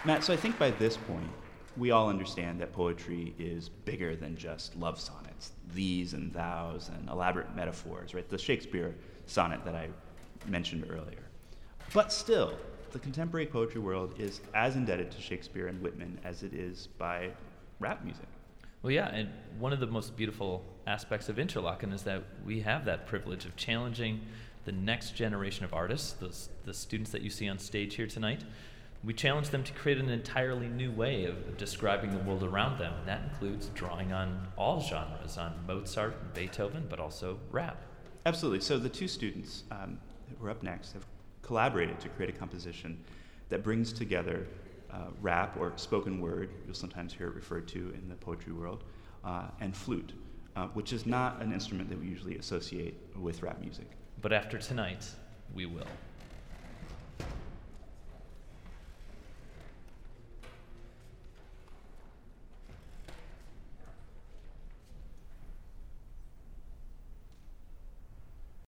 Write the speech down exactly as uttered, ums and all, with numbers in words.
Matt, so I think by this point, we all understand that poetry is bigger than just love sonnets, these and thous, and elaborate metaphors, right? The Shakespeare sonnet that I mentioned earlier. But still, the contemporary poetry world is as indebted to Shakespeare and Whitman as it is by rap music. Well, yeah, and one of the most beautiful aspects of Interlochen is that we have that privilege of challenging the next generation of artists, those, the students that you see on stage here tonight. We challenge them to create an entirely new way of, of describing the world around them, and that includes drawing on all genres, on Mozart and Beethoven, but also rap. Absolutely. So the two students um, who are up next have collaborated to create a composition that brings together uh, rap or spoken word, you'll sometimes hear it referred to in the poetry world, uh, and flute, uh, which is not an instrument that we usually associate with rap music. But after tonight, we will.